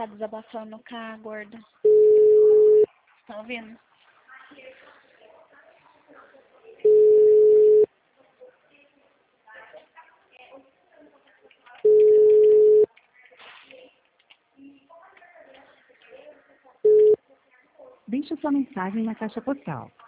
tá desabafando com a gorda. Tá ouvindo? Deixe sua mensagem na caixa postal